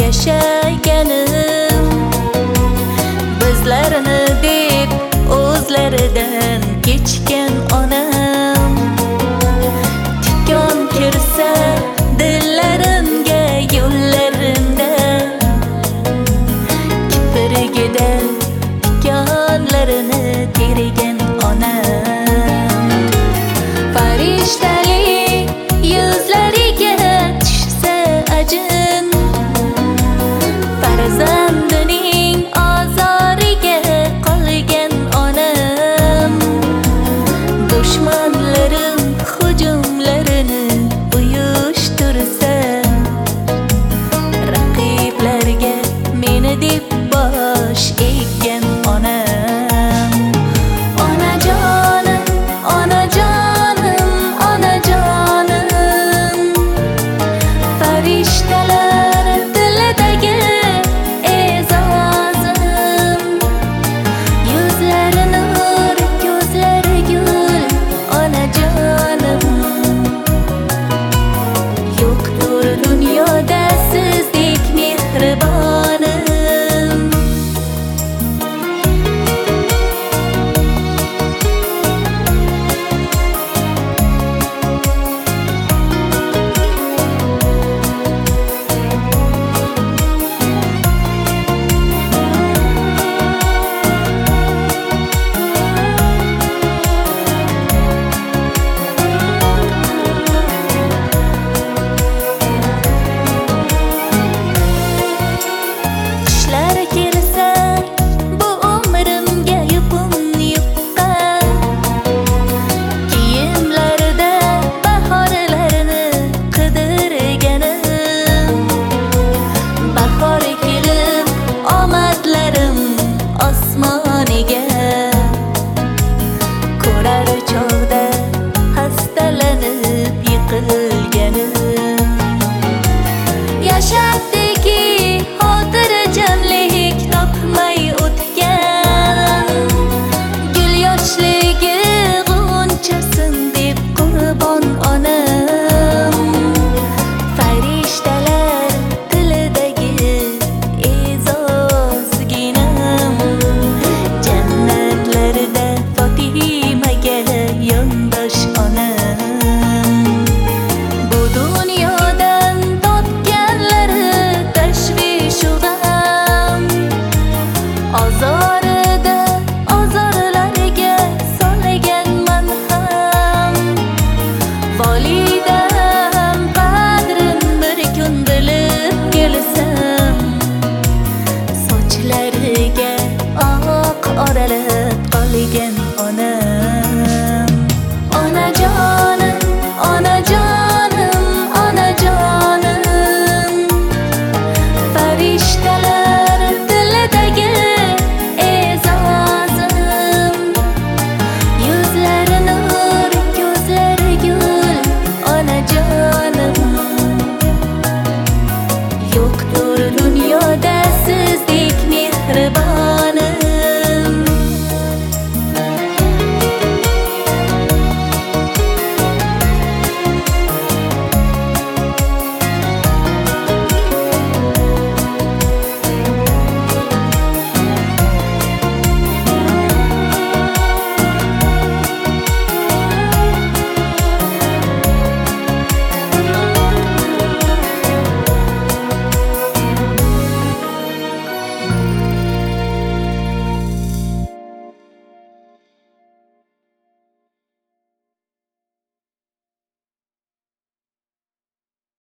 yashaganim, bizlarni deb o'zlaridan kechgan onam. Tikon kirsa dillarimga yo'llarimda, kiprigida tikonlarini tergan onam. Farishtali yuzlariga tushsa ajin, farzandining ozoriga qolgan onam. Dushmanlarim hujumlarini uyushtirsa, raqiblarga meni deb bosh eggan onam. Onajonim, onajonim, onajonim, farishtalar tilidagi e'zozim. Yuzlari nur, ko'zlari gul, onajonim. Yo'qdir dunyoda sizdek mehribonim. Qishlar kelsa bu umrimga yupun yuqqan, kiyimlarida bahorlarni qidirganim. Bahor kelib omadlarim osmoniga, ko'rar chog'da hastalanib yiqilganim. Yashabdiki xotirjamlik topmay o'tgan, gul yoshligi g'unchasin deb qurbon onam. Farishtalar tilidagi e'zozginam, jannatlarda Fotimaga yondosh onam. Bu dunyodan topganlari tashvishu g'am, ozorida ozorlarga solganman ham. Volidam qadrin bir kun bilib kelsam, sochlariga oq oralib qolgan onam. Onajonim, onajonim, onajonim, farishtalar tilidagi e'zozim. Yuzlari nur, ko'zlari gul, onajonim. Yo'qdir dunyoda